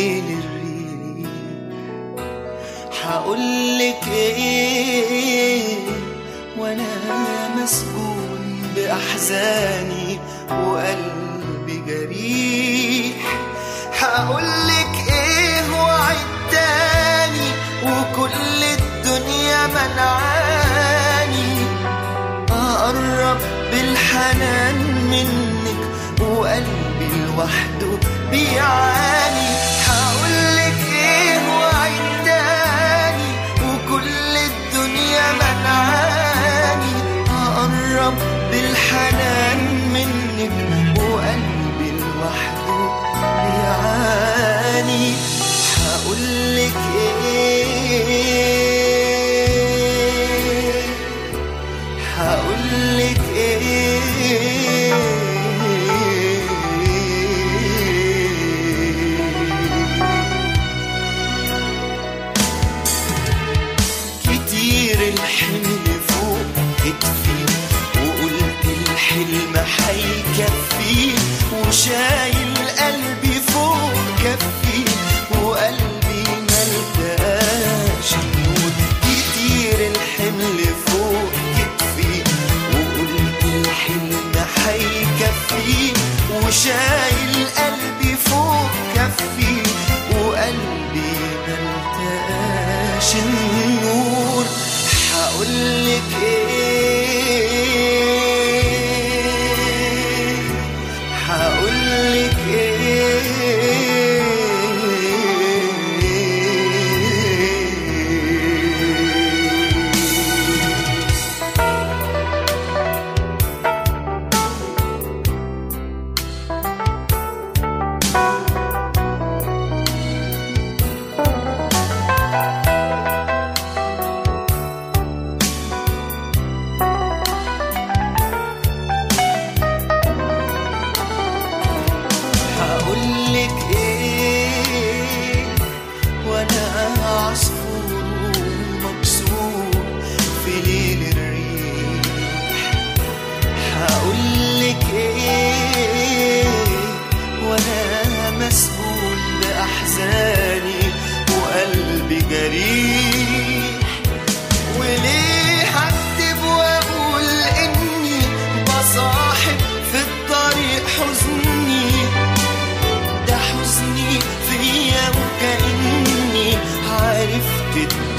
ليل الريح. هقولك ايه وانا مسجون باحزاني وقلبي جريح. هقولك ايه وعد تاني وكل الدنيا منعاني اقرب بالحنان منك وقلبي لوحده بيعاني. هقولك ايه وعد تاني وكل الدنيا منعاني اقرب بالحنان منك وقلبي لوحده بيعاني. هقولك ايه هقولك ايه كتير الحمل فوق كتفي وقلت الحلم هيكفي وشايل قلبي فوق كفي وقلبي ملقاش النور. كتير الحمل فوق كتفي وقلت الحلم هيكفي وشايل قلبي فوق كفي وقلبي ملقاش النور. هقولك ايه هقولك هقولك ايه وانا عصفور مكسور في ليل الريح. هقولك ايه وانا مسؤول باحزاني وقلبي جريح. وليه هكتب واقول اني بصاحب في الطريق حزني ده حزني فيا وكأني عرفت